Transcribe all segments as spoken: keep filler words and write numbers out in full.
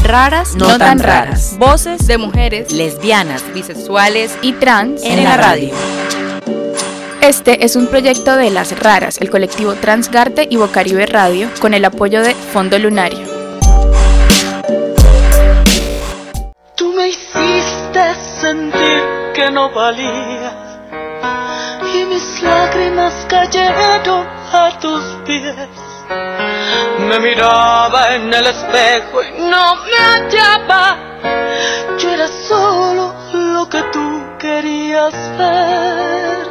Raras, no, no tan, tan raras. raras. Voces de mujeres, lesbianas, bisexuales y trans en, en la radio. Este es un proyecto de Las Raras, el colectivo Transgarte y Bocaribe Radio, con el apoyo de Fondo Lunario. Tú me hiciste sentir que no valía y mis lágrimas cayeron a tus pies. Me miraba en el espejo y no me hallaba. Yo era solo lo que tú querías ver.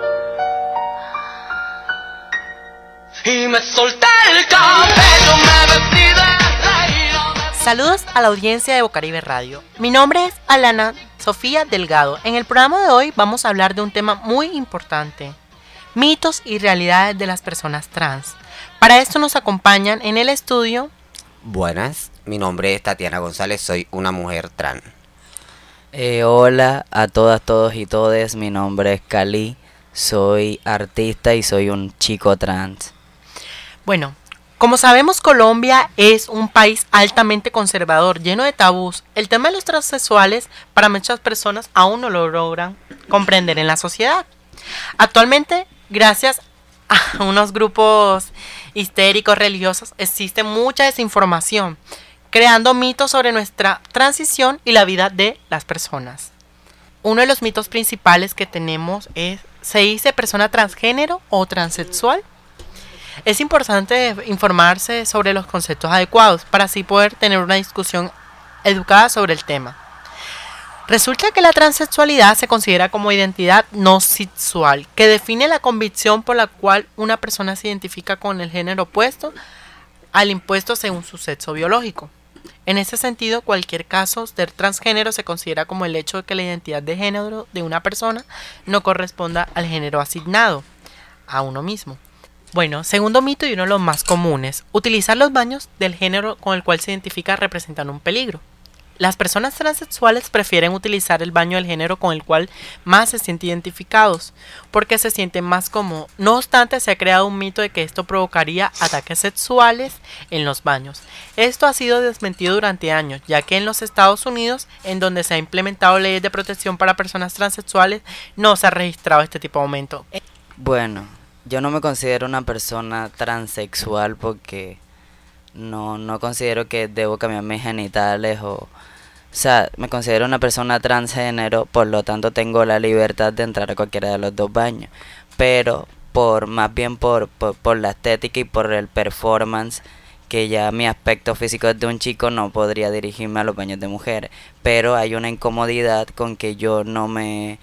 Y me solté el cabello, me vestí de reina. Saludos a la audiencia de Bocaribe Radio. Mi nombre es Alana Sofía Delgado. En el programa de hoy vamos a hablar de un tema muy importante: mitos y realidades de las personas trans. Para esto nos acompañan en el estudio. Buenas, mi nombre es Tatiana González, soy una mujer trans. Eh, hola a todas, todos y todes, mi nombre es Cali, soy artista y soy un chico trans. Bueno, como sabemos, Colombia es un país altamente conservador, lleno de tabús. El tema de los transexuales para muchas personas aún no lo logran comprender en la sociedad. Actualmente, gracias a unos grupos histéricos religiosos, existe mucha desinformación, creando mitos sobre nuestra transición y la vida de las personas. Uno de los mitos principales que tenemos es: ¿se dice persona transgénero o transexual? Es importante informarse sobre los conceptos adecuados para así poder tener una discusión educada sobre el tema. Resulta que la transexualidad se considera como identidad no sexual, que define la convicción por la cual una persona se identifica con el género opuesto al impuesto según su sexo biológico. En ese sentido, cualquier caso de transgénero se considera como el hecho de que la identidad de género de una persona no corresponda al género asignado a uno mismo. Bueno, segundo mito y uno de los más comunes: utilizar los baños del género con el cual se identifica representan un peligro. Las personas transexuales prefieren utilizar el baño del género con el cual más se sienten identificados, porque se sienten más cómodos. No obstante, se ha creado un mito de que esto provocaría ataques sexuales en los baños. Esto ha sido desmentido durante años, ya que en los Estados Unidos, en donde se ha implementado leyes de protección para personas transexuales, no se ha registrado este tipo de aumento. Bueno, yo no me considero una persona transexual porque no, no considero que debo cambiar mis genitales o... O sea, me considero una persona transgénero, por lo tanto tengo la libertad de entrar a cualquiera de los dos baños. Pero por más bien por, por, por la estética y por el performance, que ya mi aspecto físico es de un chico, no podría dirigirme a los baños de mujeres. Pero hay una incomodidad con que yo no me...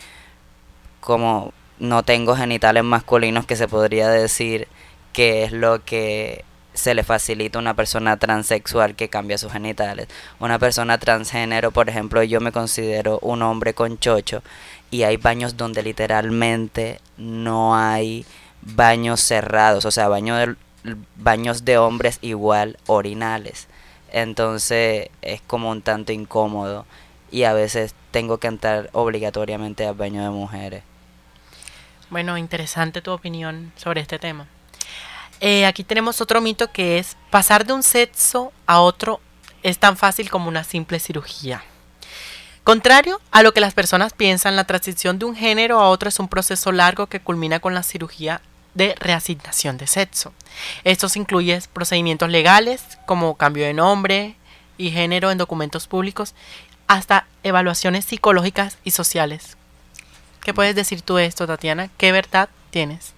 como no tengo genitales masculinos, que se podría decir que es lo que se le facilita a una persona transexual que cambia sus genitales. Una persona transgénero, por ejemplo, yo me considero un hombre con chocho y hay baños donde literalmente no hay baños cerrados, o sea, baño de, baños de hombres igual orinales. Entonces es como un tanto incómodo y a veces tengo que entrar obligatoriamente al baño de mujeres. Bueno, interesante tu opinión sobre este tema. Eh, aquí tenemos otro mito que es: pasar de un sexo a otro es tan fácil como una simple cirugía. Contrario a lo que las personas piensan, la transición de un género a otro es un proceso largo que culmina con la cirugía de reasignación de sexo. Esto incluye procedimientos legales como cambio de nombre y género en documentos públicos, hasta evaluaciones psicológicas y sociales. ¿Qué puedes decir tú de esto, Tatiana? ¿Qué verdad tienes?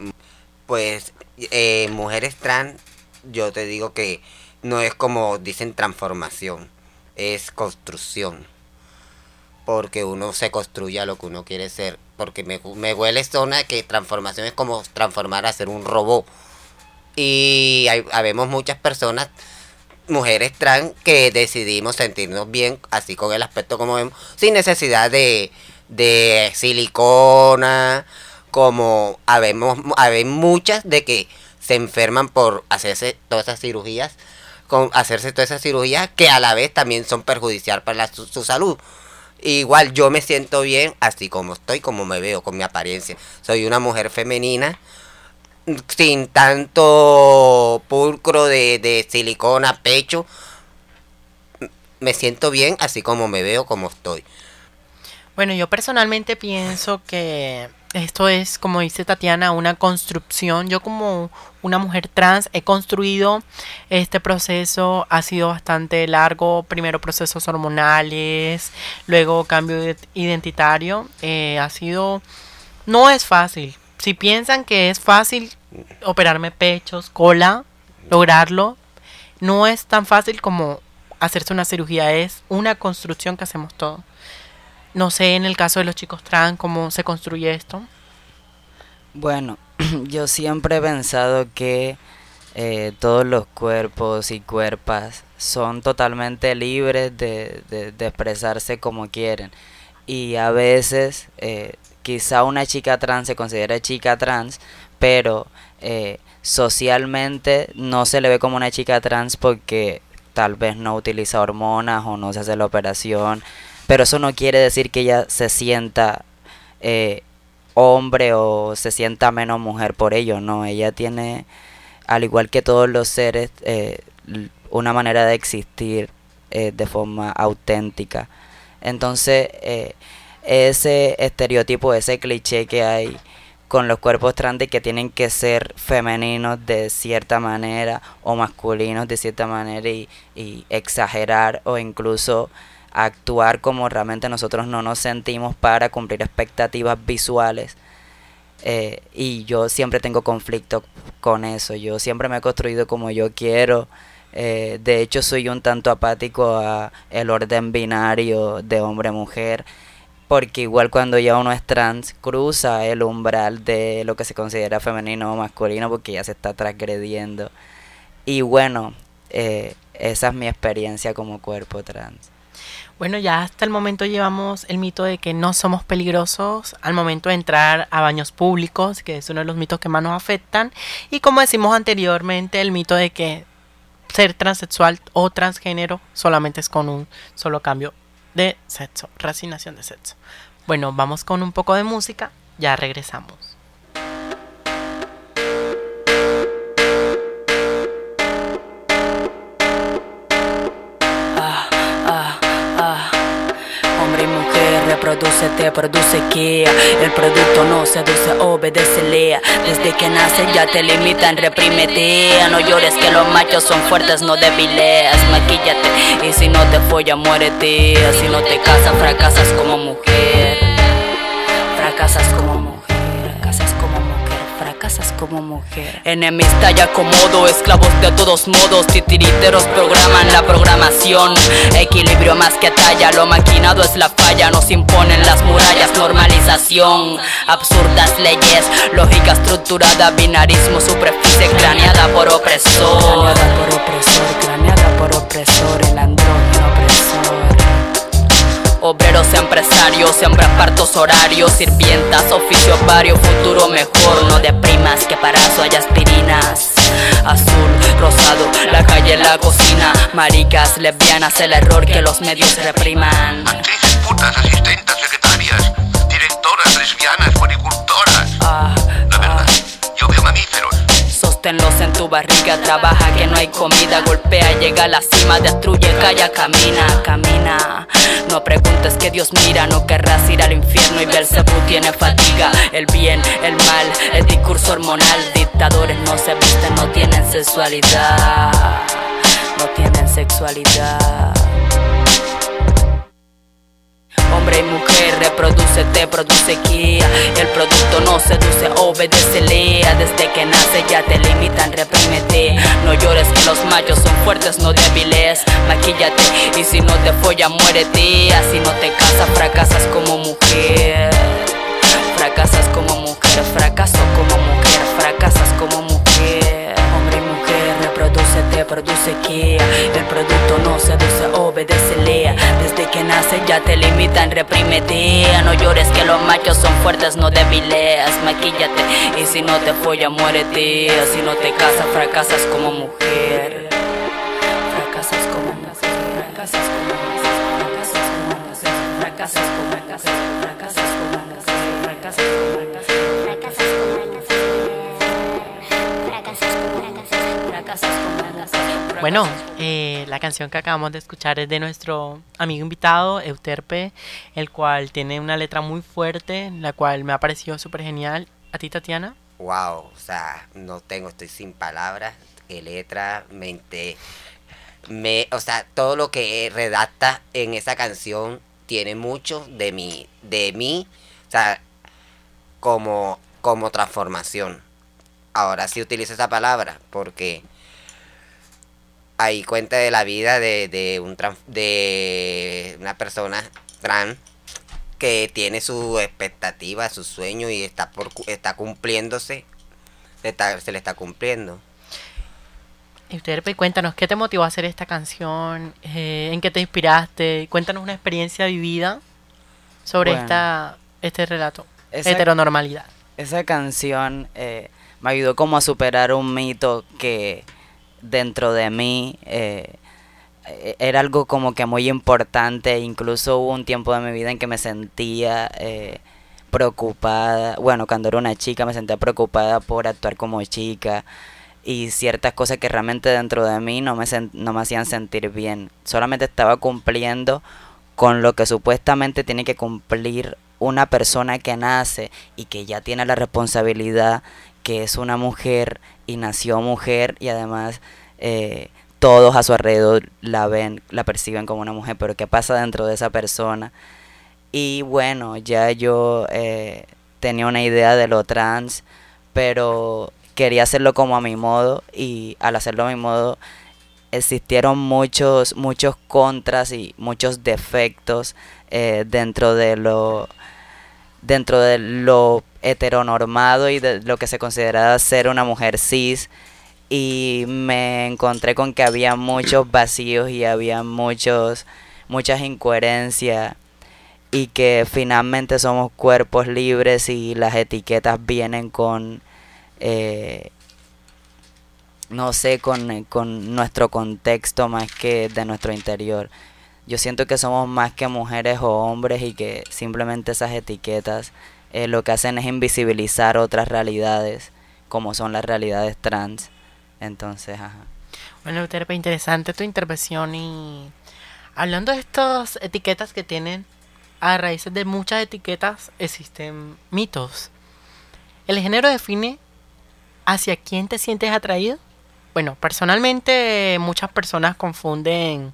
Pues eh, mujeres trans, yo te digo que no es como dicen transformación, es construcción. Porque uno se construye a lo que uno quiere ser. Porque me, me huele zona que transformación es como transformar a ser un robot. Y hay, habemos muchas personas, mujeres trans, que decidimos sentirnos bien, así con el aspecto como vemos, sin necesidad de, de silicona. Como habemos, hay muchas de que se enferman por hacerse todas esas cirugías, con hacerse todas esas cirugías que a la vez también son perjudiciales para la, su, su salud. Igual yo me siento bien así como estoy, como me veo, con mi apariencia. Soy una mujer femenina, sin tanto pulcro de, de silicona, pecho. me siento bien así como me veo, como estoy. Bueno, yo personalmente pienso que esto es, como dice Tatiana, una construcción. Yo como una mujer trans he construido este proceso, ha sido bastante largo. Primero procesos hormonales, luego cambio identitario. Eh, ha sido, no es fácil. Si piensan que es fácil operarme pechos, cola, lograrlo, no es tan fácil como hacerse una cirugía. Es una construcción que hacemos todos. No sé, en el caso de los chicos trans, ¿cómo se construye esto? Bueno, yo siempre he pensado que eh, todos los cuerpos y cuerpas son totalmente libres de, de, de expresarse como quieren. Y a veces, eh, quizá una chica trans se considera chica trans, pero eh, socialmente no se le ve como una chica trans porque tal vez no utiliza hormonas o no se hace la operación. Pero eso no quiere decir que ella se sienta eh, hombre o se sienta menos mujer por ello, no. Ella tiene, al igual que todos los seres, eh, una manera de existir eh, de forma auténtica. Entonces, eh, ese estereotipo, ese cliché que hay con los cuerpos trans de que tienen que ser femeninos de cierta manera o masculinos de cierta manera y, y exagerar o incluso actuar como realmente nosotros no nos sentimos para cumplir expectativas visuales. Eh, y yo siempre tengo conflicto con eso. Yo siempre me he construido como yo quiero. Eh, de hecho, soy un tanto apático a el orden binario de hombre-mujer. Porque igual cuando ya uno es trans, cruza el umbral de lo que se considera femenino o masculino porque ya se está transgrediendo. Y bueno, eh, esa es mi experiencia como cuerpo trans. Bueno, ya hasta el momento llevamos el mito de que no somos peligrosos al momento de entrar a baños públicos, que es uno de los mitos que más nos afectan. Y como decimos anteriormente, el mito de que ser transexual o transgénero solamente es con un solo cambio de sexo, reasignación de sexo. Bueno, vamos con un poco de música, ya regresamos. Produce, te produce Kia. El producto no seduce, obedécele. Desde que nace ya te limitan, reprímete. No llores que los machos son fuertes, no débiles. Maquíllate y si no te follas, muérete. Si no te casas, fracasas como mujer. Fracasas como mujer. Fracasas como mujer. Fracasas como mujer. Enemista y acomodo, esclavos de todos modos. Titiriteros programan la programación. Equilibrio más que talla, lo maquinado es la falla. Nos imponen las murallas, normalización. Absurdas leyes, lógica estructurada. Binarismo, superficie craneada por opresor. Craneada por opresor, craneada por opresor. El andrógeno opresor. Obreros, empresarios, siembras, partos, horarios, sirvientas, oficios varios, futuro mejor. No deprimas, que para eso hay aspirinas. Azul, rosado, la calle, la cocina. Maricas, lesbianas, el error que los medios repriman. Actrices, putas, asistentes, secretarias, directoras, lesbianas, puericultoras. Ah, La verdad, yo veo mamíferos. Sosténlos en tu barriga, trabaja que no hay comida. Golpea, llega a la cima, destruye, calla, camina, camina. No preguntes que Dios mira, no querrás ir al infierno y Belcebú tiene fatiga. El bien, el mal, el discurso hormonal. Dictadores no se visten, no tienen sexualidad. No tienen sexualidad. Hombre y mujer, reproduce, te produce Kia. El producto no seduce, obedécele. Desde que nace ya te limitan, reprímete. No llores que los machos son fuertes, no débiles. Maquíllate y si no te follas, muérete. Así no te casas, fracasas como mujer. Fracasas como mujer, fracaso como mujer, fracasas como mujer. Hombre y mujer, reproduce, te produce Kia. El producto no seduce, obedécele. Desde que nace ya te limitan, reprímete. No llores que los machos son fuertes, no débiles. Maquíllate y si no te follas, muérete. Si no te casas, fracasas como mujer. Fracasas como mujer. Fracasas como mujer. Fracasas como mujer. Fracasas como mujer. Fracasas como mujer. Fracasas como mujer. Fracasas como mujer. Fracasas como mujer. Fracasas como mujer. Bueno, eh, la la canción que acabamos de escuchar es de nuestro amigo invitado, Euterpe, el cual tiene una letra muy fuerte, la cual me ha parecido súper genial. ¿A ti, Tatiana? Wow, o sea, no tengo, estoy sin palabras, qué letra, mente, me, o sea, todo lo que redacta en esa canción tiene mucho de mí, de mí, o sea, como, como transformación. Ahora sí utilizo esa palabra porque ahí cuenta de la vida de, de, un trans, de una persona trans que tiene su expectativa, su sueño y está por está cumpliéndose, está, se le está cumpliendo. Y usted, cuéntanos, ¿qué te motivó a hacer esta canción? Eh, ¿En qué te inspiraste? Cuéntanos una experiencia vivida sobre Bueno, esta este relato. esa- Heteronormalidad. Esa canción eh, me ayudó como a superar un mito que dentro de mí eh, eh, era algo como que muy importante. Incluso hubo un tiempo de mi vida en que me sentía eh, preocupada. Bueno, cuando era una chica me sentía preocupada por actuar como chica y ciertas cosas que realmente dentro de mí no me, sen- no me hacían sentir bien. Solamente estaba cumpliendo con lo que supuestamente tiene que cumplir una persona que nace y que ya tiene la responsabilidad, que es una mujer y nació mujer y además eh, todos a su alrededor la ven, la perciben como una mujer, pero ¿qué pasa dentro de esa persona? Y bueno, ya yo eh, tenía una idea de lo trans, pero quería hacerlo como a mi modo y al hacerlo a mi modo existieron muchos muchos contras y muchos defectos eh, dentro de lo dentro de lo heteronormado y de lo que se consideraba ser una mujer cis, y me encontré con que había muchos vacíos y había muchos muchas incoherencias y que finalmente somos cuerpos libres y las etiquetas vienen con eh, no sé, con, con nuestro contexto más que de nuestro interior. Yo siento que somos más que mujeres o hombres y que simplemente esas etiquetas eh, lo que hacen es invisibilizar otras realidades, como son las realidades trans. Entonces, ajá. Bueno, Terpe, interesante tu intervención. Y hablando de estas etiquetas que tienen, a raíz de muchas etiquetas existen mitos. ¿El género define hacia quién te sientes atraído? Bueno, personalmente muchas personas confunden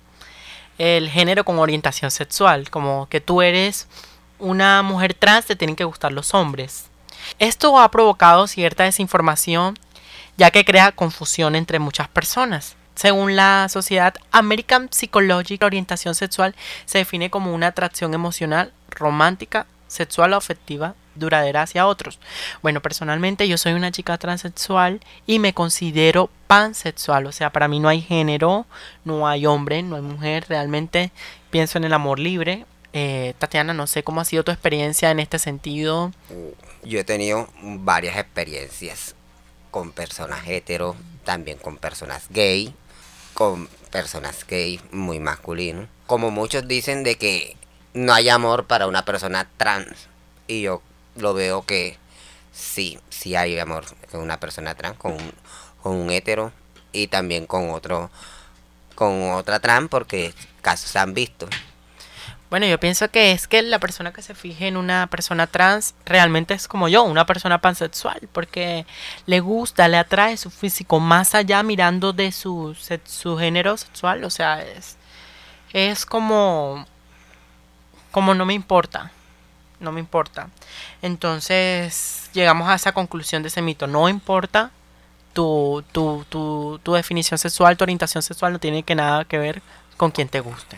el género con orientación sexual, como que tú eres una mujer trans, te tienen que gustar los hombres. Esto ha provocado cierta desinformación, ya que crea confusión entre muchas personas. Según la Sociedad American Psychological, la orientación sexual se define como una atracción emocional, romántica, sexual o afectiva duradera hacia otros. Bueno, personalmente yo soy una chica transexual y me considero pansexual, o sea, para mí no hay género, no hay hombre, no hay mujer, realmente pienso en el amor libre. Eh, Tatiana, no sé cómo ha sido tu experiencia en este sentido. Yo he tenido varias experiencias con personas hetero, también con personas gay, con personas gay muy masculinos. Como muchos dicen de que no hay amor para una persona trans, y yo lo veo que sí, sí hay amor con una persona trans, con un, con un hetero y también con otro, con otra trans, porque casos se han visto. Bueno, yo pienso que es que la persona que se fije en una persona trans realmente es como yo, una persona pansexual, porque le gusta, le atrae su físico más allá mirando de su, se- su género sexual, o sea, es, es como, como no me importa, no me importa. Entonces llegamos a esa conclusión de ese mito, no importa tu, tu, tu, tu definición sexual, tu orientación sexual no tiene que nada que ver con quien te guste.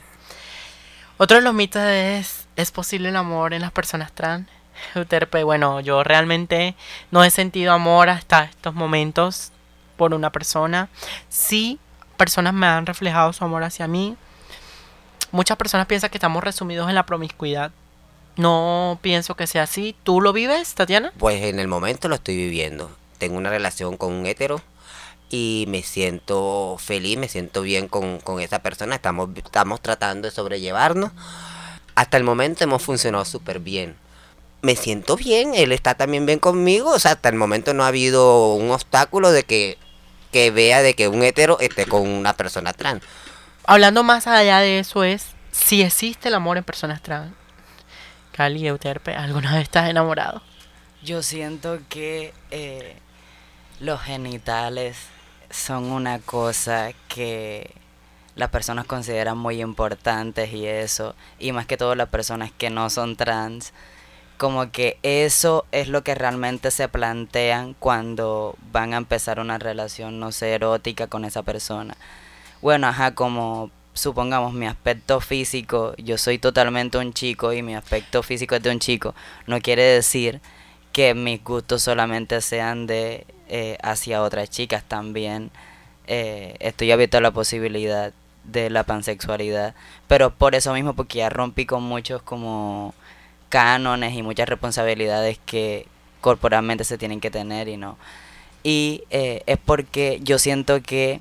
Otro de los mitos es, ¿es posible el amor en las personas trans? Euterpe, bueno, yo realmente no he sentido amor hasta estos momentos por una persona. Sí, personas me han reflejado su amor hacia mí. Muchas personas piensan que estamos resumidos en la promiscuidad. No pienso que sea así. ¿Tú lo vives, Tatiana? Pues en el momento lo estoy viviendo. Tengo una relación con un hetero y me siento feliz, me siento bien con, con esa persona. Estamos, estamos tratando de sobrellevarnos. Hasta el momento hemos funcionado súper bien. Me siento bien, él está también bien conmigo. O sea, hasta el momento no ha habido un obstáculo de que, que vea de que un hetero esté con una persona trans. hablando más allá de eso es si existe el amor en personas trans. Cali, Euterpe, ¿alguna vez estás enamorado? Yo siento que eh, los genitales son una cosa que las personas consideran muy importantes y eso, y más que todo las personas que no son trans, como que eso es lo que realmente se plantean cuando van a empezar una relación, no sé, erótica con esa persona. Bueno, ajá, como supongamos mi aspecto físico, yo soy totalmente un chico y mi aspecto físico es de un chico, no quiere decir que mis gustos solamente sean de eh, hacia otras chicas. También eh, estoy abierto a la posibilidad de la pansexualidad, pero por eso mismo, porque ya rompí con muchos como cánones y muchas responsabilidades que corporalmente se tienen que tener y no. Y eh, es porque yo siento que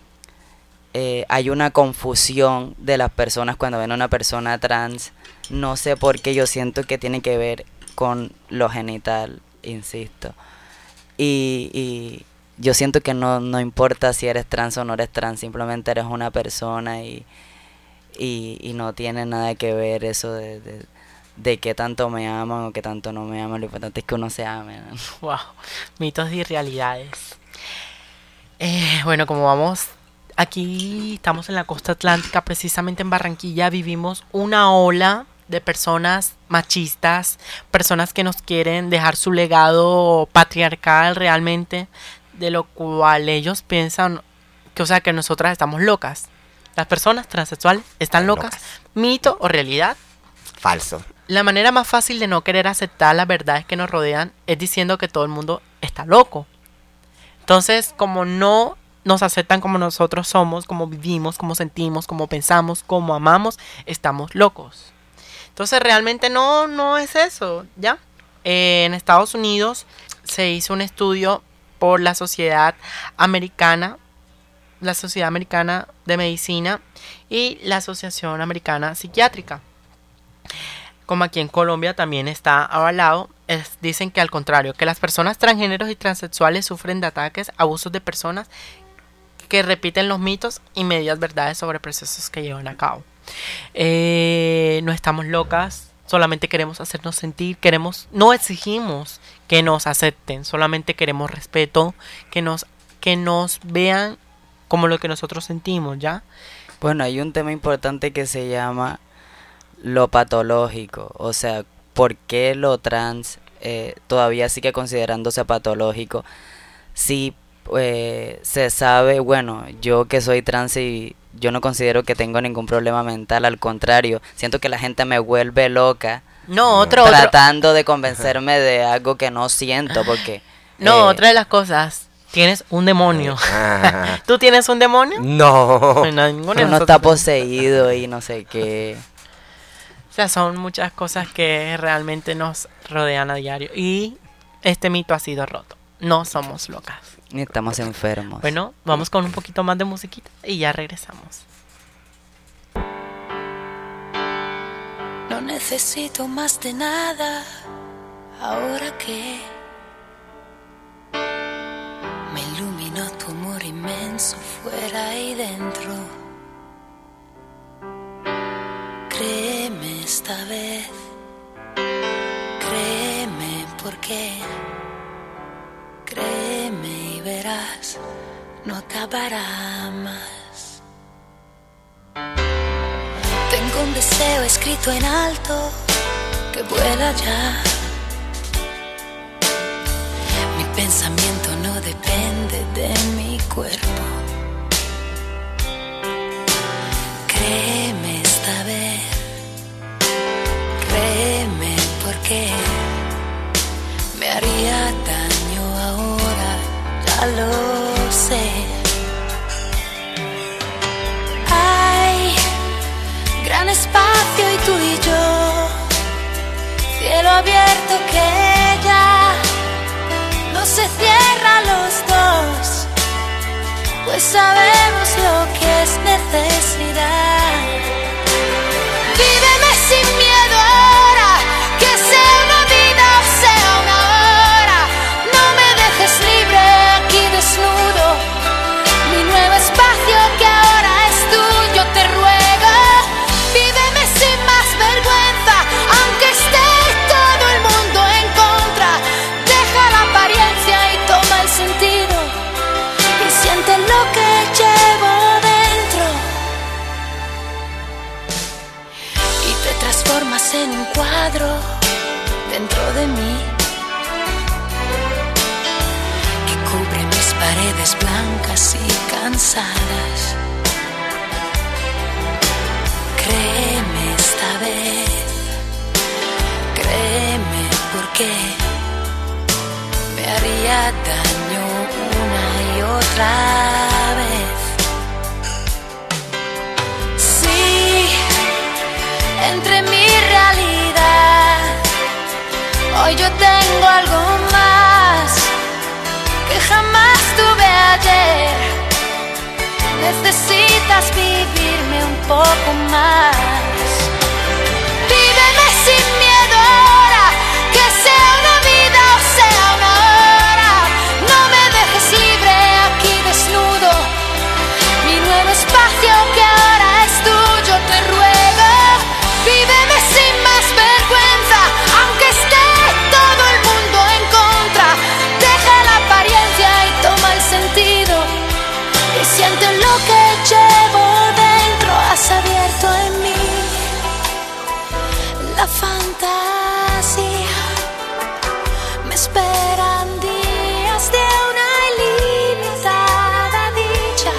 Eh, hay una confusión de las personas cuando ven a una persona trans. No sé por qué, yo siento que tiene que ver con lo genital, insisto. Y, y yo siento que no, no importa si eres trans o no eres trans, simplemente eres una persona y, y, y no tiene nada que ver eso de, de, de qué tanto me aman o qué tanto no me aman. Lo importante es que uno se ame, ¿no? Wow, mitos y realidades. Eh, bueno, como vamos... Aquí estamos en la costa atlántica, precisamente en Barranquilla, vivimos una ola de personas machistas, personas que nos quieren dejar su legado patriarcal realmente, de lo cual ellos piensan que, o sea, que nosotras estamos locas. Las personas transexuales están locas. locas. ¿Mito o realidad? Falso. La manera más fácil de no querer aceptar las verdades que nos rodean es diciendo que todo el mundo está loco. Entonces, como no nos aceptan como nosotros somos, como vivimos, como sentimos, como pensamos, como amamos, estamos locos. Entonces realmente no, no es eso, ¿ya? Eh, en Estados Unidos se hizo un estudio por la Sociedad Americana, la Sociedad Americana de Medicina y la Asociación Americana Psiquiátrica. Como aquí en Colombia también está avalado, es, dicen que al contrario, que las personas transgéneros y transexuales sufren de ataques, abusos de personas que repiten los mitos y medias verdades sobre procesos que llevan a cabo. Eh, no estamos locas, solamente queremos hacernos sentir, queremos, no exigimos que nos acepten, solamente queremos respeto, que nos, que nos vean como lo que nosotros sentimos, ¿ya? Bueno, hay un tema importante que se llama lo patológico, o sea, ¿por qué lo trans eh, todavía sigue considerándose patológico? Si Eh, se sabe, bueno, yo que soy trans y yo no considero que tengo ningún problema mental, al contrario, siento que la gente me vuelve loca. No, otro, tratando otro. de convencerme de algo que no siento, porque... No, eh, otra de las cosas, tienes un demonio. ¿Tú tienes un demonio? No. No, ninguno de uno nosotros está tenemos. poseído y no sé qué. O sea, son muchas cosas que realmente nos rodean a diario. Y este mito ha sido roto. No somos locas. Ni estamos enfermos. Bueno, vamos con un poquito más de musiquita y ya regresamos. No necesito más de nada ahora que me iluminó tu amor inmenso fuera y dentro. Créeme esta vez, créeme porque créeme y verás, no acabará más. Tengo un deseo escrito en alto que vuela ya. Mi pensamiento no depende de mi cuerpo. Créeme esta vez, créeme porque me haría daño ahora, ya lo sé. Hay gran espacio y tú y yo, cielo abierto que ya no se cierra a los dos, pues sabemos lo que es necesidad. Víveme sin miedo ahora, que sea una vida o sea una hora. No me dejes libre aquí desnudo, mi nuevo espacio que ahora es tuyo. Te formas en un cuadro dentro de mí, que cubre mis paredes blancas y cansadas. Créeme esta vez, créeme porque me haría daño una y otra vez. Sí, entre mi realidad, hoy yo tengo algo más que jamás tuve ayer. Necesitas vivirme un poco más. Víveme sin miedo ahora, que sea una vida o sea una hora. No me dejes libre aquí desnudo, mi nuevo espacio que ahora es tuyo, te ruego. Víveme sin más vergüenza, aunque esté todo el mundo en contra. Deja la apariencia y toma el sentido, y siente lo que llevo dentro. Has abierto en mí la fantasía. Me esperan días de una ilimitada dicha.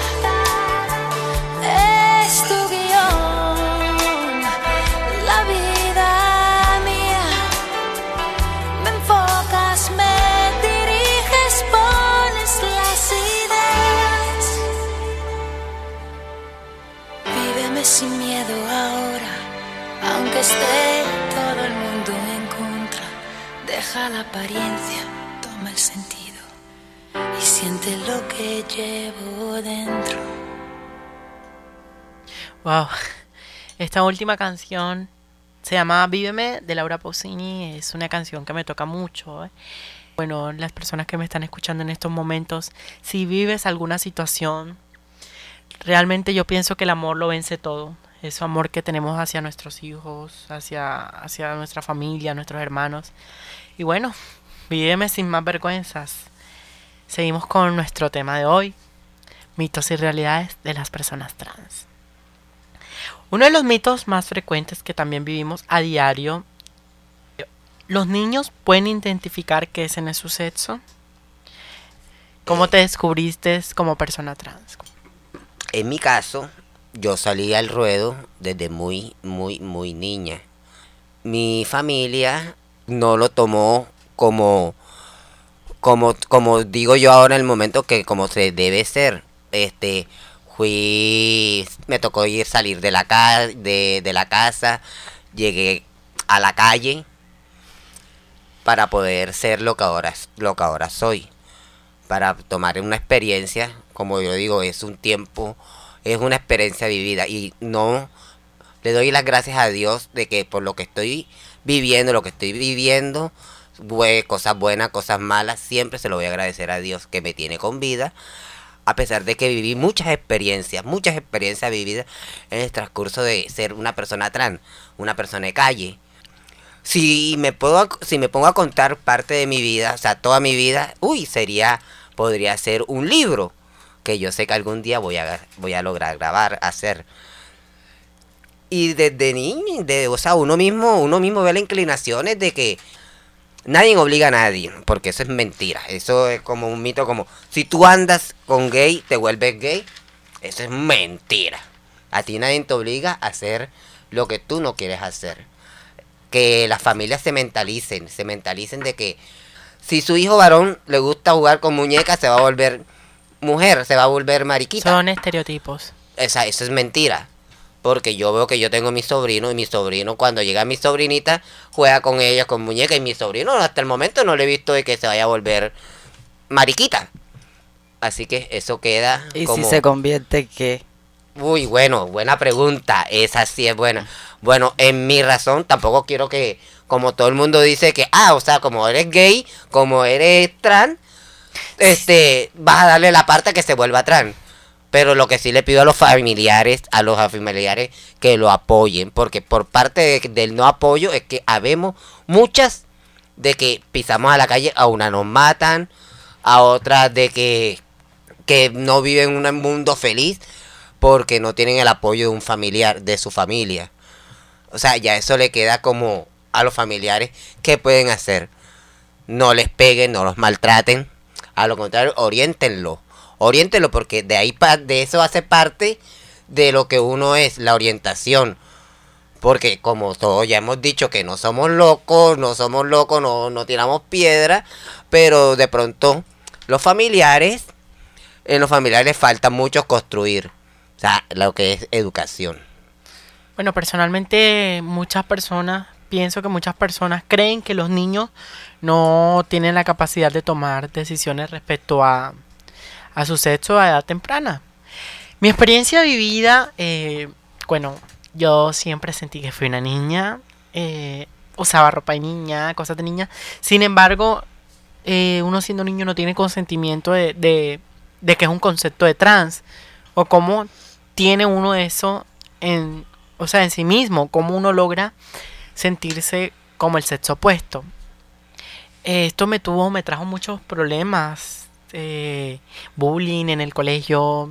Es tu guión, la vida mía. Me enfocas, me diriges, pones las ideas. Víveme sin miedo ahora, aunque esté todo el mundo en contra. Deja la apariencia, toma el sentido, y siente lo que llevo dentro. Wow, esta última canción se llama Víveme, de Laura Pausini. Es una canción que me toca mucho, ¿eh? Bueno, las personas que me están escuchando en estos momentos, si vives alguna situación, realmente yo pienso que el amor lo vence todo. Ese amor que tenemos hacia nuestros hijos, hacia, hacia nuestra familia, nuestros hermanos. Y bueno, víveme sin más vergüenzas. Seguimos con nuestro tema de hoy, mitos y realidades de las personas trans. Uno de los mitos más frecuentes que también vivimos a diario: ¿los niños pueden identificar que ese no es su sexo? ¿Cómo te descubriste como persona trans? En mi caso, yo salí al ruedo desde muy, muy, muy niña. Mi familia no lo tomó como, como, como digo yo ahora en el momento, que como se debe ser. Este, fui, me tocó ir salir de la ca- de, de la casa, llegué a la calle para poder ser lo que ahora, lo que ahora soy, para tomar una experiencia, como yo digo, es un tiempo, es una experiencia vivida, y no le doy las gracias a Dios de que por lo que estoy viviendo, lo que estoy viviendo, bue- cosas buenas, cosas malas, siempre se lo voy a agradecer a Dios que me tiene con vida, a pesar de que viví muchas experiencias, muchas experiencias vividas en el transcurso de ser una persona trans, una persona de calle. Si me puedo, si me pongo a contar parte de mi vida, o sea, toda mi vida, uy, sería, podría ser un libro que yo sé que algún día voy a, voy a lograr grabar, hacer. Y desde niño, de, o sea, uno mismo, uno mismo ve las inclinaciones de que nadie obliga a nadie, porque eso es mentira. Eso es como un mito, como si tú andas con gay, te vuelves gay. Eso es mentira. A ti nadie te obliga a hacer lo que tú no quieres hacer. Que las familias se mentalicen, se mentalicen de que si su hijo varón le gusta jugar con muñecas, se va a volver mujer, se va a volver mariquita. Son estereotipos. Esa, eso es mentira. Porque yo veo que yo tengo mi sobrino, y mi sobrino, cuando llega mi sobrinita, juega con ella, con muñecas, y mi sobrino hasta el momento no le he visto de que se vaya a volver mariquita. Así que eso queda ¿Y como... si se convierte qué? Uy, bueno, buena pregunta. Esa sí es buena. Bueno, en mi razón, tampoco quiero que, como todo el mundo dice que, ah, o sea, como eres gay, como eres trans, este, vas a darle la parte que se vuelva trans. Pero lo que sí le pido a los familiares, a los familiares, que lo apoyen. Porque por parte de- del no apoyo es que habemos muchas de que pisamos a la calle, a una nos matan, a otras de que, que no viven en un mundo feliz porque no tienen el apoyo de un familiar, de su familia. O sea, ya eso le queda como a los familiares, ¿qué pueden hacer? No les peguen, no los maltraten, a lo contrario, oriéntenlo, oriéntenlo porque de ahí pa- de eso hace parte de lo que uno es, la orientación. Porque como todos ya hemos dicho que no somos locos, no somos locos, no, no tiramos piedra, pero de pronto los familiares, en los familiares falta mucho construir, o sea, lo que es educación. Bueno, personalmente muchas personas, pienso que muchas personas creen que los niños no tienen la capacidad de tomar decisiones respecto a, a su sexo a edad temprana. Mi experiencia vivida, eh, bueno, yo siempre sentí que fui una niña, eh, usaba ropa de niña, cosas de niña. Sin embargo, eh, uno siendo niño no tiene consentimiento de, de, de que es un concepto de trans. O cómo tiene uno eso en, o sea, en sí mismo, cómo uno logra sentirse como el sexo opuesto. Eh, esto me tuvo, me trajo muchos problemas, eh, bullying en el colegio.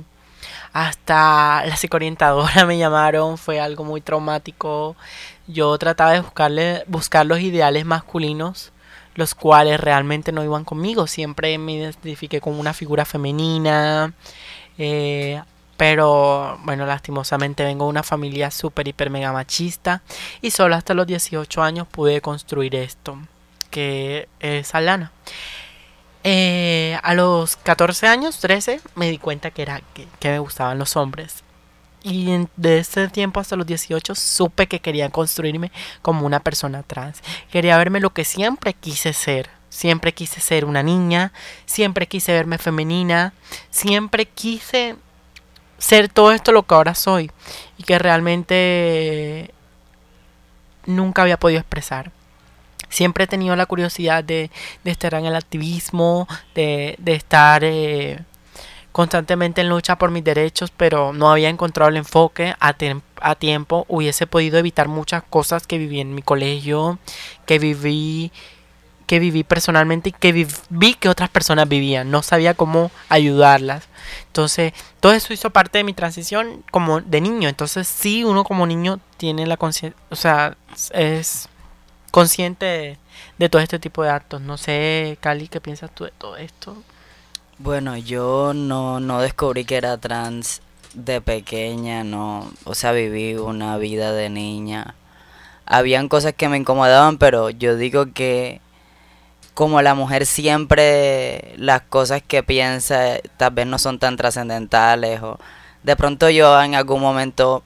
Hasta la psicoorientadora me llamaron, fue algo muy traumático. Yo trataba de buscarle, buscar los ideales masculinos, los cuales realmente no iban conmigo. Siempre me identifiqué con una figura femenina. Eh, pero, bueno, lastimosamente vengo de una familia súper, hiper, mega machista. Y solo hasta los dieciocho años pude construir esto, que es Alana. Eh, a los catorce años, trece, me di cuenta que era que, que me gustaban los hombres. Y en, de ese tiempo hasta los dieciocho supe que quería construirme como una persona trans. Quería verme lo que siempre quise ser. Siempre quise ser una niña, siempre quise verme femenina, siempre quise ser todo esto lo que ahora soy. Y que realmente nunca había podido expresar. Siempre he tenido la curiosidad de, de estar en el activismo, de, de estar eh, constantemente en lucha por mis derechos, pero no había encontrado el enfoque a, tem- a tiempo. Hubiese podido evitar muchas cosas que viví en mi colegio, que viví, que viví personalmente y que vi, vi que otras personas vivían. No sabía cómo ayudarlas. Entonces, todo eso hizo parte de mi transición como de niño. Entonces, sí, uno como niño tiene la conciencia, o sea, es consciente de, de todo este tipo de actos. No sé, Cali, ¿qué piensas tú de todo esto? Bueno, yo no, no descubrí que era trans de pequeña, no, o sea, viví una vida de niña. Habían cosas que me incomodaban, pero yo digo que como la mujer siempre las cosas que piensa tal vez no son tan trascendentales o de pronto yo en algún momento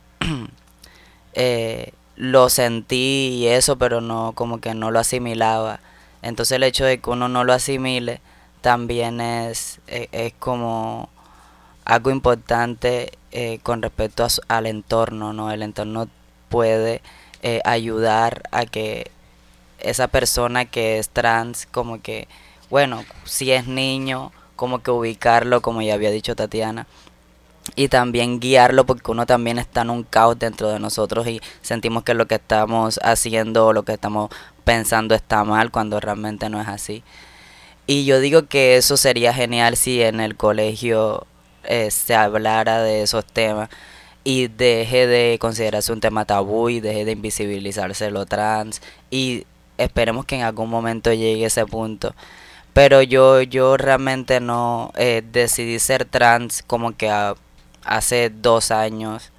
eh, lo sentí y eso, pero no, como que no lo asimilaba. Entonces el hecho de que uno no lo asimile también es, es, es como algo importante eh, con respecto a su- al entorno, ¿no? El entorno puede eh, ayudar a que esa persona que es trans, como que, bueno, si es niño, como que ubicarlo, como ya había dicho Tatiana, y también guiarlo porque uno también está en un caos dentro de nosotros y sentimos que lo que estamos haciendo o lo que estamos pensando está mal cuando realmente no es así. Y yo digo que eso sería genial si en el colegio eh, se hablara de esos temas y deje de considerarse un tema tabú y deje de invisibilizarse lo trans y esperemos que en algún momento llegue ese punto. Pero yo, yo realmente no eh, decidí ser trans como que a hace dos años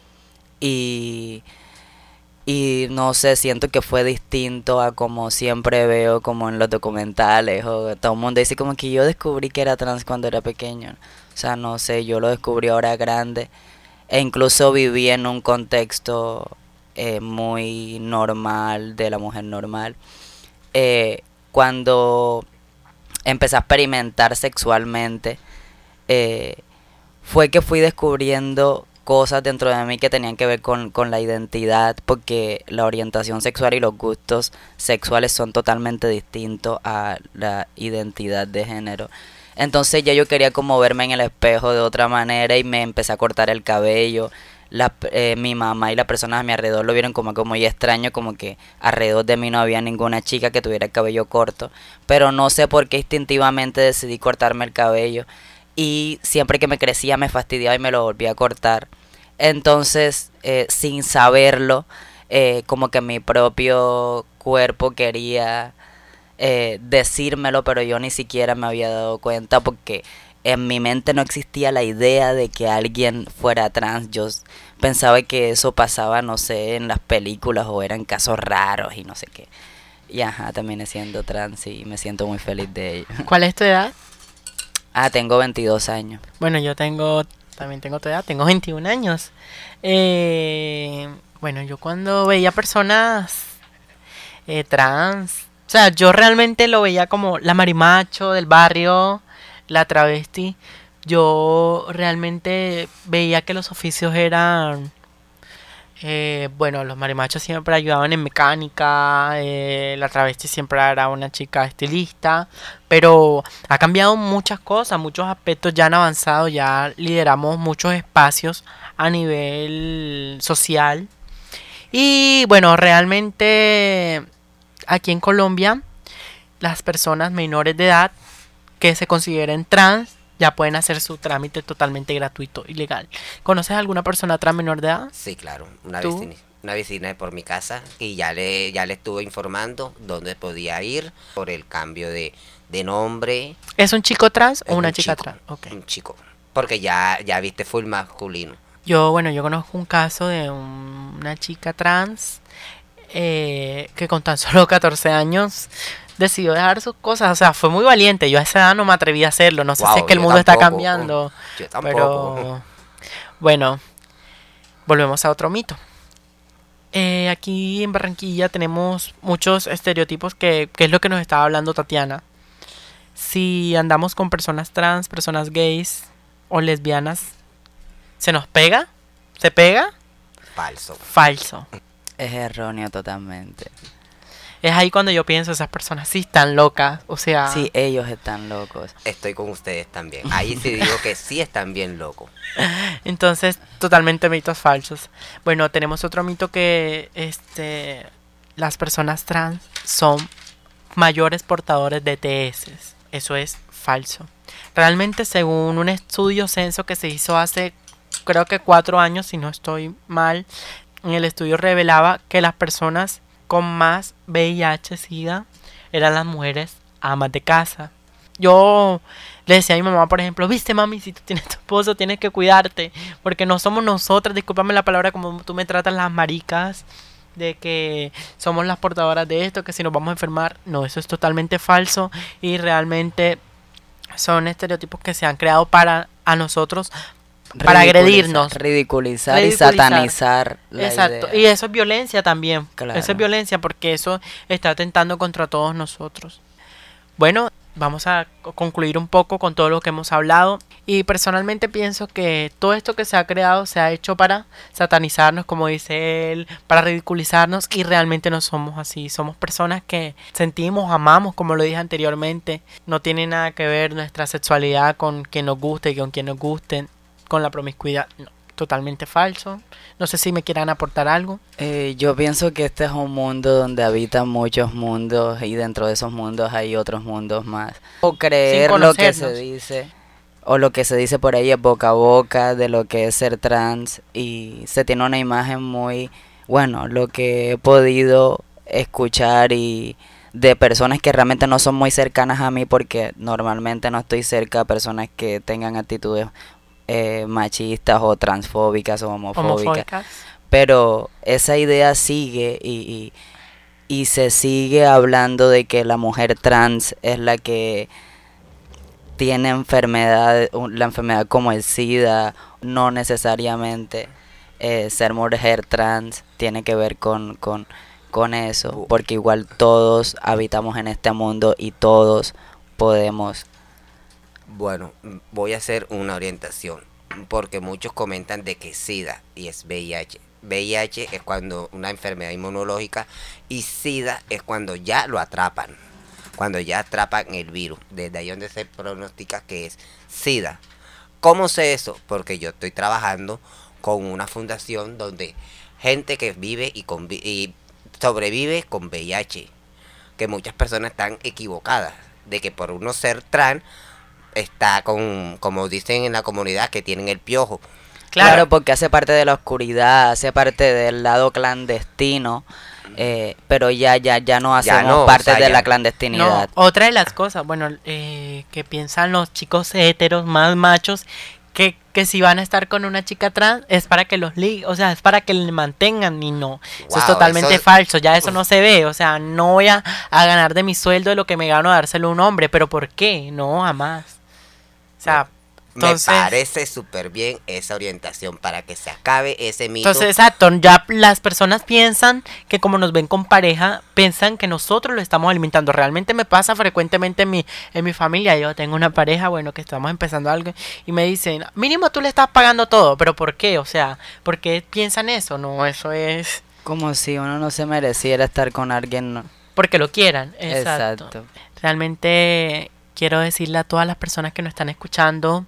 y, y no sé, siento que fue distinto a como siempre veo como en los documentales o todo el mundo dice como que yo descubrí que era trans cuando era pequeño. O sea, no sé, yo lo descubrí ahora grande e incluso viví en un contexto eh, muy normal de la mujer normal. Eh, cuando empecé a experimentar sexualmente, eh, fue que fui descubriendo cosas dentro de mí que tenían que ver con, con la identidad, porque la orientación sexual y los gustos sexuales son totalmente distintos a la identidad de género. Entonces ya yo quería como verme en el espejo de otra manera y me empecé a cortar el cabello. La, eh, mi mamá y las personas a mi alrededor lo vieron como algo muy extraño, como que alrededor de mí no había ninguna chica que tuviera el cabello corto, pero no sé por qué instintivamente decidí cortarme el cabello y siempre que me crecía me fastidiaba y me lo volvía a cortar. Entonces, eh, sin saberlo, eh, como que mi propio cuerpo quería eh, decírmelo, pero yo ni siquiera me había dado cuenta porque en mi mente no existía la idea de que alguien fuera trans. Yo s- pensaba que eso pasaba, no sé, en las películas o eran casos raros y no sé qué. Y ajá, terminé siendo trans y me siento muy feliz de ello. ¿Cuál es tu edad? Ah, tengo veintidós años. Bueno, yo tengo, también tengo tu edad, tengo veintiún años. Eh, bueno, yo cuando veía personas eh, trans, o sea, yo realmente lo veía como la marimacho del barrio, la travesti. Yo realmente veía que los oficios eran, eh, bueno, los marimachos siempre ayudaban en mecánica, eh, la travesti siempre era una chica estilista, pero ha cambiado muchas cosas, muchos aspectos ya han avanzado, ya lideramos muchos espacios a nivel social. Y bueno, realmente aquí en Colombia, las personas menores de edad que se consideren trans ya pueden hacer su trámite totalmente gratuito y legal. ¿Conoces alguna persona trans menor de edad? Sí, claro, una ¿Tú? vecina, una vecina de por mi casa y ya le, ya le estuve informando dónde podía ir por el cambio de, de nombre. ¿Es un chico trans o Es una un chica chico, trans? Ok. Un chico, porque ya, ya viste full masculino. Yo, bueno, yo conozco un caso de un- una chica trans eh, que con tan solo catorce años decidió dejar sus cosas. O sea, fue muy valiente. Yo a esa edad no me atreví a hacerlo. No sé si es Wow, que el yo mundo está tampoco, cambiando. Yo tampoco. Pero bueno, volvemos a otro mito. Eh, aquí en Barranquilla tenemos muchos estereotipos que, que es lo que nos estaba hablando Tatiana. Si andamos con personas trans, personas gays o lesbianas, ¿se nos pega? ¿Se pega? Falso. Falso. Es erróneo totalmente. Es ahí cuando yo pienso, esas personas sí están locas. O sea, Sí, ellos están locos. Estoy con ustedes también. Ahí sí digo que sí están bien locos. entonces totalmente mitos falsos. Bueno, tenemos otro mito que este las personas trans son mayores portadores de T S. Eso es falso. Realmente, según un estudio censo que se hizo hace creo que cuatro años, si no estoy mal, en el estudio revelaba que las personas con más V I H SIDA eran las mujeres amas de casa. Yo le decía a mi mamá, por ejemplo, viste mami, si tú tienes tu esposo tienes que cuidarte, porque no somos nosotras, discúlpame la palabra como tú me tratas, las maricas, de que somos las portadoras de esto, que si nos vamos a enfermar. No, eso es totalmente falso y realmente son estereotipos que se han creado para a nosotros, para Ridiculizar- agredirnos. Ridiculizar, y Ridiculizar. satanizar la Exacto, idea. y eso es violencia también. Claro. Eso es violencia porque eso está atentando contra todos nosotros. Bueno, vamos a co- concluir un poco con todo lo que hemos hablado. Y personalmente pienso que todo esto que se ha creado se ha hecho para satanizarnos, como dice él, para ridiculizarnos, y realmente no somos así. Somos personas que sentimos, amamos, como lo dije anteriormente. No tiene nada que ver nuestra sexualidad con quien nos guste y con quien nos gusten, con la promiscuidad. No, totalmente falso. No sé si me quieran aportar algo. Eh, yo pienso que este es un mundo donde habitan muchos mundos y dentro de esos mundos hay otros mundos más. O creer lo que se conocernos. dice, o lo que se dice por ahí es boca a boca de lo que es ser trans y se tiene una imagen muy, bueno, lo que he podido escuchar y de personas que realmente no son muy cercanas a mí porque normalmente no estoy cerca de personas que tengan actitudes eh, machistas o transfóbicas o homofóbicas. Homofóbicas. Pero esa idea sigue y, y, y se sigue hablando de que la mujer trans es la que tiene enfermedad, un- la enfermedad como el SIDA. No necesariamente eh, ser mujer trans tiene que ver con, con, con eso, porque igual todos habitamos en este mundo y todos podemos. Bueno, mm, voy a hacer una orientación, porque muchos comentan de que SIDA y es V I H. V I H es cuando una enfermedad inmunológica y SIDA es cuando ya lo atrapan, cuando ya atrapan el virus. Desde ahí donde se pronostica que es SIDA. ¿Cómo sé eso? Porque yo estoy trabajando con una fundación donde gente que vive y, convi- y sobrevive con V I H, que muchas personas están equivocadas de que por uno ser trans está con, como dicen en la comunidad, que tienen el piojo. Claro. Claro, porque hace parte de la oscuridad, hace parte del lado clandestino, eh, pero ya ya ya no hacemos no, parte o sea, de ya- la No, clandestinidad. otra de las cosas, bueno, eh, que piensan los chicos heteros más machos, que, que si van a estar con una chica trans es para que los ligue, o sea, es para que le mantengan y no. Eso es Wow, totalmente eso- falso, ya eso no se ve, o sea, no voy a, a ganar de mi sueldo de lo que me gano a dárselo a un hombre, pero ¿por qué? No, jamás. O sea, entonces... Me parece súper bien esa orientación para que se acabe ese mito. Entonces, exacto, ya las personas piensan que como nos ven con pareja, piensan que nosotros lo estamos alimentando. Realmente me pasa frecuentemente en mi, en mi familia. Yo tengo una pareja, bueno, que estamos empezando algo y me dicen, mínimo tú le estás pagando todo, pero ¿por qué? O sea, ¿por qué piensan eso? No, eso es Como si uno no se mereciera estar con alguien. no- porque lo quieran. Exacto. Exacto. Realmente quiero decirle a todas las personas que nos están escuchando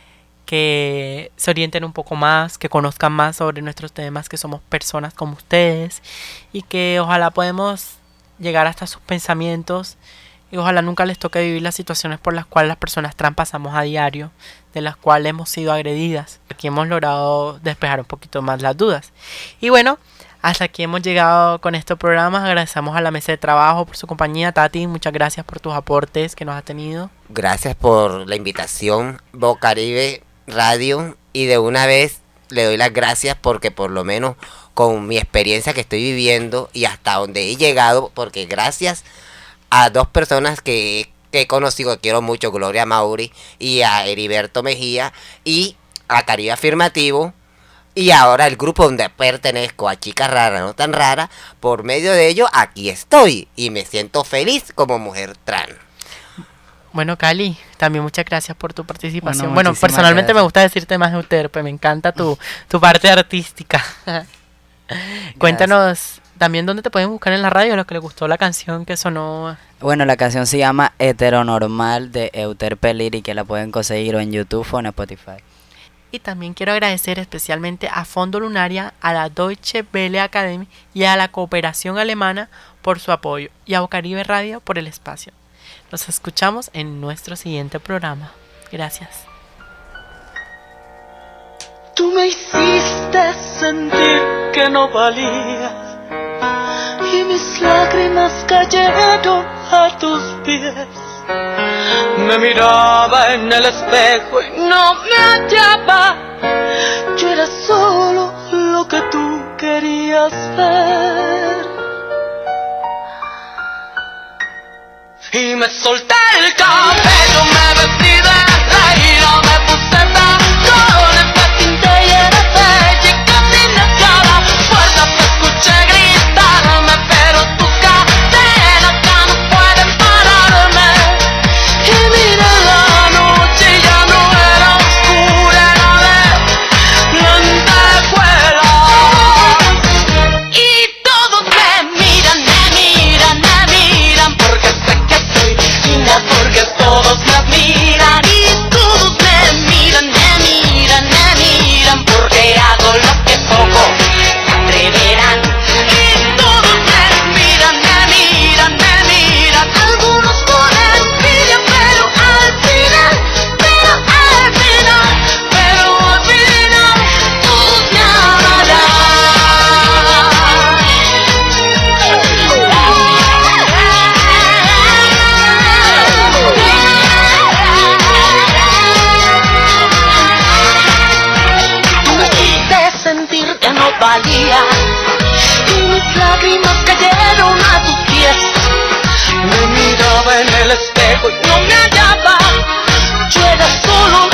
que se orienten un poco más, que conozcan más sobre nuestros temas, que somos personas como ustedes y que ojalá podemos llegar hasta sus pensamientos y ojalá nunca les toque vivir las situaciones por las cuales las personas trans pasamos a diario, de las cuales hemos sido agredidas. Aquí hemos logrado despejar un poquito más las dudas. Y bueno, hasta aquí hemos llegado con este programa. Agradecemos a la mesa de trabajo por su compañía. Tati, muchas gracias por tus aportes que nos has tenido. Gracias por la invitación, Bocaribe Radio, y de una vez le doy las gracias porque por lo menos con mi experiencia que estoy viviendo y hasta donde he llegado, porque gracias a dos personas que, que he conocido, que quiero mucho, Gloria Mauri y a Heriberto Mejía y a Caribe Afirmativo, y ahora el grupo donde pertenezco, a Chicas Raras No Tan Rara, por medio de ello aquí estoy y me siento feliz como mujer trans. Bueno, Cali, también muchas gracias por tu participación. Bueno, Bueno, muchísimas personalmente me gracias. gusta decirte más de Euterpe, me encanta tu, tu parte artística. Cuéntanos también dónde te pueden buscar en la radio, a los que les gustó la canción que sonó. Bueno, la canción se llama Heteronormal de Euterpe Liri, que la pueden conseguir o en YouTube o en Spotify. Y también quiero agradecer especialmente a Fondo Lunaria, a la Deutsche Welle Academy y a la Cooperación Alemana por su apoyo y a Bocaribe Radio por el espacio. Nos escuchamos en nuestro siguiente programa. Gracias. Tú me hiciste sentir que no valías y mis lágrimas cayeron a tus pies. Me miraba en el espejo y no me hallaba. Yo era solo lo que tú querías ver. Y me solté el cabello, me vestí de reina, me puse tacones, me pinté y era bella y caminé hacia la puerta, te escuché gritarme, pero tus cadenas ya no pueden pararme. Y mira la noche y ya no era oscura, era de lentejuelas. Y todos me miran, me miran, me miran, porque sé que soy linda, porque todos me admiran. Y todos me miran, me miran, me miran, porque hago lo que poco se atreverán. Y todos me miran, me miran, me miran, algunos con envidia, pero al final, pero al final, pero al final, todos me amarán. Tú me hiciste sentir que no valía y mis lágrimas cayeron a tus pies. Me miraba en el espejo y no me hallaba. Yo era solo